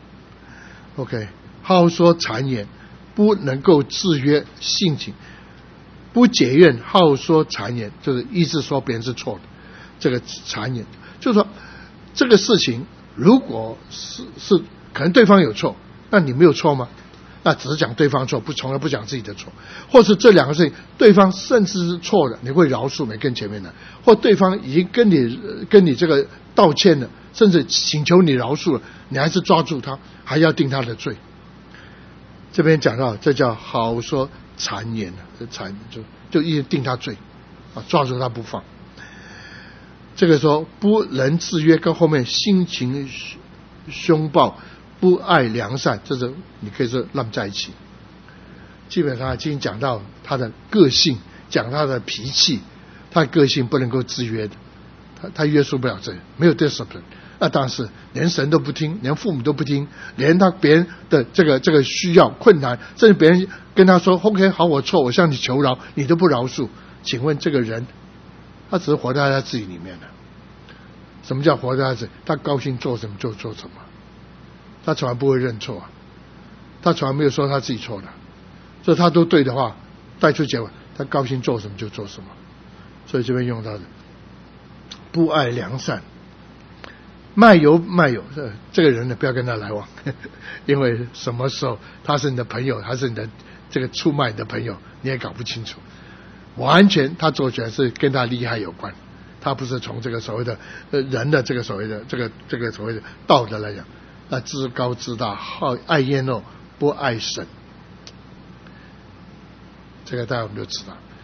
OK， 好说谗言，不能够制约性情，不解怨好说谗言，就是一直说别人是错的。这个谗言就是说这个事情如果是可能对方有错，那你没有错吗？那只是讲对方错，从来不讲自己的错。或是这两个事情对方甚至是错的，你会饶恕没跟前面的，或对方已经跟你这个道歉了，甚至请求你饶恕了，你还是抓住他，还要定他的罪。这边讲到这叫好说谗言，这谗就一直定他罪抓住他不放。这个说不能制约，跟后面心情凶暴不爱良善，这是你可以说烂在一起。基本上已经讲到他的个性，讲他的脾气，他的个性不能够制约的，他约束不了这个，没有 discipline。那当时连神都不听，连父母都不听，连别人的这个需要困难，甚至别人跟他说 OK 好我错，我向你求饶，你都不饶恕，请问这个人他只是活在他自己里面的。什么叫活在他自己？他高兴做什么就做什么，他从来不会认错他从来没有说他自己错的，所以他都对的话带出结果，他高兴做什么就做什么。所以这边用到的不爱良善，卖油，这个人呢不要跟他来往因为什么时候他是你的朋友，他是你的这个出卖你的朋友你也搞不清楚，完全他做起来是跟他利害有关，他不是从这个所谓的人的这个所谓的这个所谓的道德来讲，那自高自大，好爱宴乐，不爱神，这个大家我们就知道。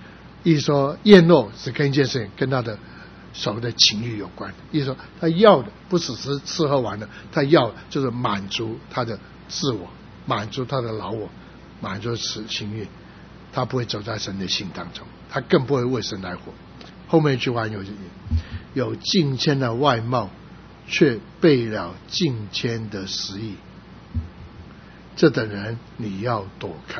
意思说宴乐只跟一件事情，跟他的手的情欲有关。意思说他要的不只是吃喝玩乐，他要的就是满足他的自我，满足他的老我，满足情欲。他不会走在神的心当中，他更不会为神来活。后面一句话有敬谦的外貌，却背了敬谦的实意，这等人你要躲开。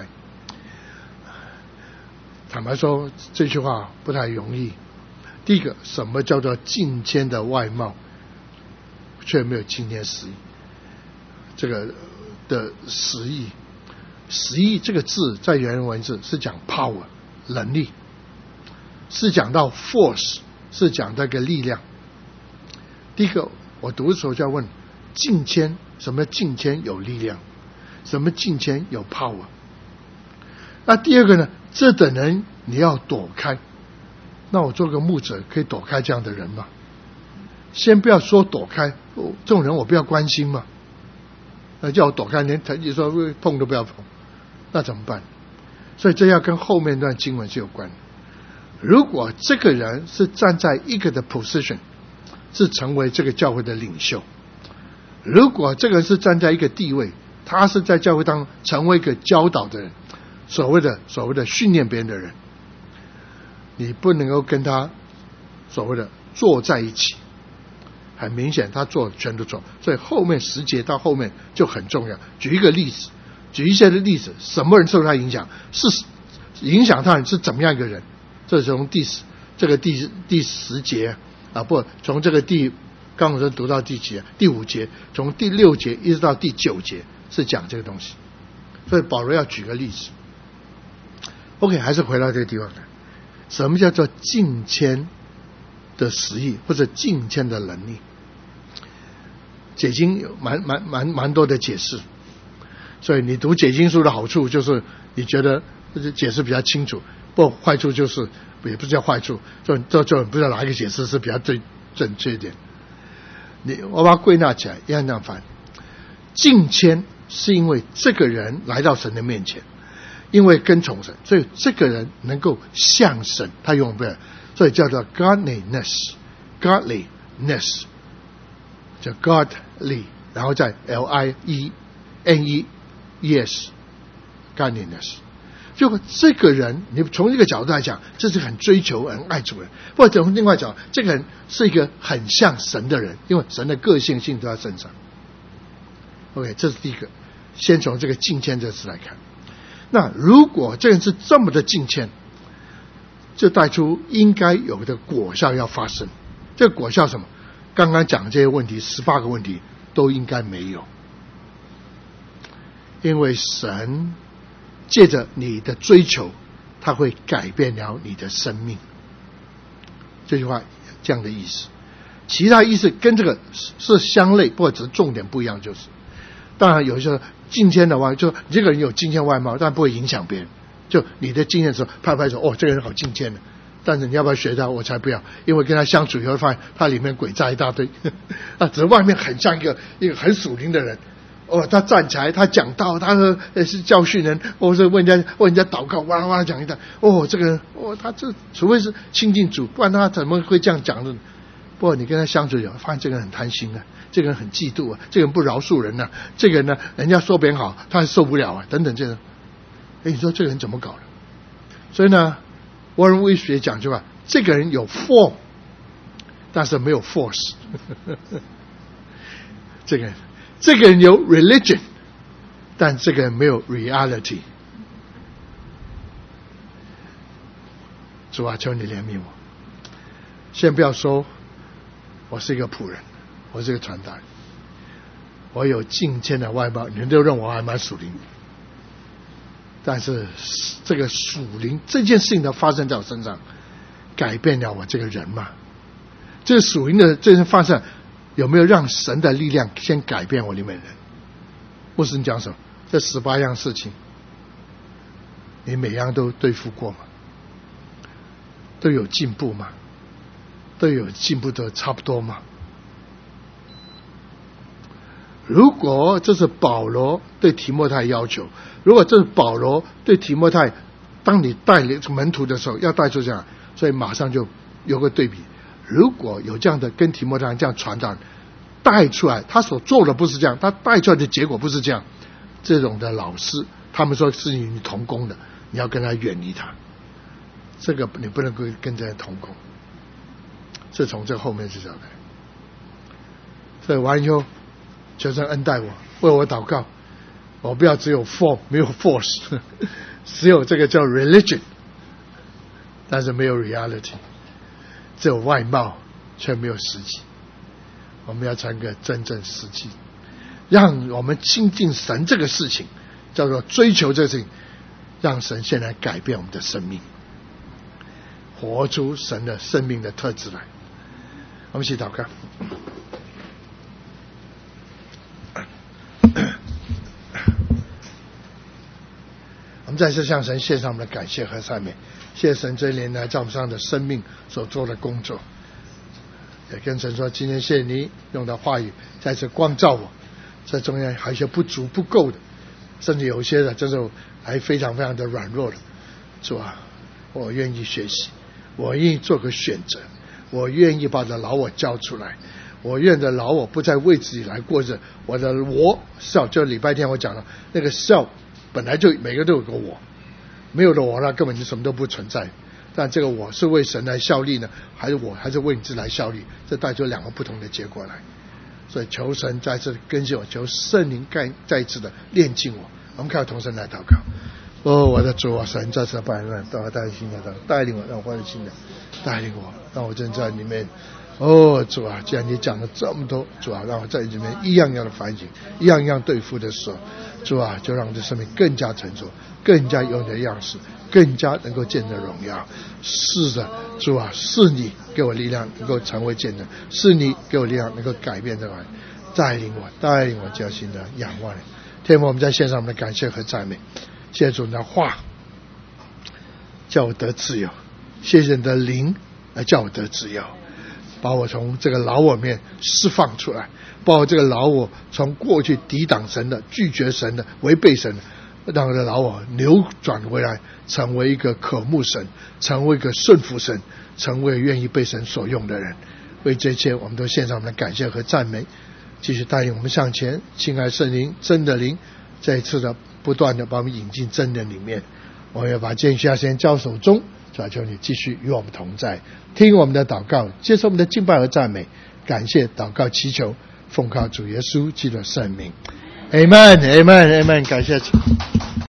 坦白说，这句话不太容易。第一个，什么叫做敬谦的外貌，却没有敬谦实意？这个的实意，实意这个字在原文字是讲 power 能力，是讲到 force， 是讲到一个力量。第一个，我读的时候就要问：敬谦，什么敬谦有力量？什么敬谦有 power？ 那第二个呢？这等人你要躲开。那我做个牧者可以躲开这样的人吗？先不要说躲开，这种人我不要关心嘛。那叫我躲开，连你说碰都不要碰，那怎么办？所以这要跟后面段经文是有关的。如果这个人是站在一个的 position， 是成为这个教会的领袖；如果这个人是站在一个地位，他是在教会当中成为一个教导的人，所谓的训练别人的人，你不能够跟他所谓的坐在一起。很明显他做全都做，所以后面10节到后面就很重要。举一个例子，举一些的例子，什么人受他影响？是影响他人是怎么样一个人？这是从第10节啊，不，从这个刚才读到第几节？第5节，从第6节一直到第9节是讲这个东西。所以保罗要举个例子。OK， 还是回到这个地方来，什么叫做敬谦的实意，或者敬谦的能力？解经有蛮多的解释，所以你读解经书的好处就是你觉得解释比较清楚，不，坏处就是也不叫坏处，就不知道哪一个解释是比较最正确一点。我把它归纳起来，一样这样翻。敬谦是因为这个人来到神的面前，因为跟从神，所以这个人能够像神，他用不了，所以叫做 godliness， 叫 godly， 然后再 linenes godliness。就这个人，你从这个角度来讲，这是很追求、很爱主人；或者从另外讲，这个人是一个很像神的人，因为神的个性都在身上。OK， 这是第一个。先从这个敬谦这词来看，那如果这个人是这么的敬谦，就带出应该有的果效要发生。这个果效什么？刚刚讲这些问题，18个问题都应该没有，因为神借着你的追求，他会改变了你的生命。这句话这样的意思，其他意思跟这个是相类，或者是重点不一样。就是当然有一些敬谦的话，就你这个人有敬谦外貌，但不会影响别人。就你的敬谦的时候，拍拍手，哦，这个人好敬谦的。但是你要不要学他？我才不要，因为跟他相处以后发现他里面鬼诈一大堆，只是外面很像一个很属灵的人。哦，他站起来，他讲道，他是教训人，或是为人家祷告，哇哇讲一段。哦，这个人，他这除非是亲近主，不然他怎么会这样讲的？不过你跟他相处以后，发现这个人很贪心啊，这个人很嫉妒啊，这个人不饶恕人啊，这个人呢，人家说别人好，他受不了啊，等等这种。你说这个人怎么搞的？所以呢，Warren Wiersbe讲句话，这个人有 form， 但是没有 force 。这个人有 religion， 但这个人没有 reality。主啊，求你怜悯我。先不要说我是一个仆人，我是一个传道人，我有敬谦的外貌，你们都认为我还蛮属灵的。但是这个属灵这件事情的发生在我身上，改变了我这个人嘛？这个属灵的这件发生，有没有让神的力量先改变我里面的人？牧师你讲什么？这18样事情，你每样都对付过吗？都有进步吗？都有进步的差不多吗？如果这是保罗对提摩太要求，如果这是保罗对提摩太当你带领门徒的时候，要带出这样，所以马上就有个对比。如果有这样的跟提摩太这样传达带出来，他所做的不是这样，他带出来的结果不是这样，这种的老师，他们说是与你同工的，你要跟他远离他，这个你不能够跟这人同工。是从这后面是这样的。所以完以后，求神恩待我，为我祷告，我不要只有 form 没有 force， 只有这个叫 religion， 但是没有 reality， 只有外貌却没有实际。我们要传个真正实际，让我们亲近神这个事情，叫做追求这个事情，让神现在改变我们的生命，活出神的生命的特质来。我们一起祷告。我们再次向神献上我们的感谢和赞美，谢谢神这一年来在我们身上的生命所做的工作，也跟神说，今天谢谢你用的话语再次光照我，这中间还有一些不足不够的，甚至有一些的真是还非常非常的软弱的，主啊，我愿意学习，我愿意做个选择，我愿意把这老我交出来，我愿的老我不再为自己来过着，我的我 self， 就礼拜天我讲了那个 self 本来就每个都有个我，没有了我那根本就什么都不存在。但这个我是为神来效力呢，还是我还是为你自己来效力？这带出两个不同的结果来。所以求神再次更新我，求圣灵再一次的炼净我。我们看同声来祷告。我的主啊，神再次拜恩，到带领新的带领我，让我欢喜新的带领我，让我真在里面。主啊，既然你讲了这么多，主啊，让我在里面一样样的反省，一样样对付的时候，主啊，就让这生命更加成熟，更加有你的样式，更加能够见得荣耀。是的，主啊，是你给我力量能够成为见证，是你给我力量能够改变这个，带领我交心的仰望你。天父，我们在线上我们的感谢和赞美，谢谢主你的话叫我得自由，谢谢你的灵来叫我得自由，把我从这个老我面释放出来，把我这个老我从过去抵挡神的、拒绝神的、违背神的，让我的老我扭转回来，成为一个渴慕神，成为一个顺服神，成为愿意被神所用的人。为这一切我们都献上我们的感谢和赞美，继续带领我们向前。亲爱圣灵，真的灵再一次的不断的把我们引进真的里面。我要把见下先交手中，求你继续与我们同在，听我们的祷告，接受我们的敬拜和赞美，感谢祷告祈求，奉靠主耶稣基督的圣名。 Amen Amen Amen， 感谢主。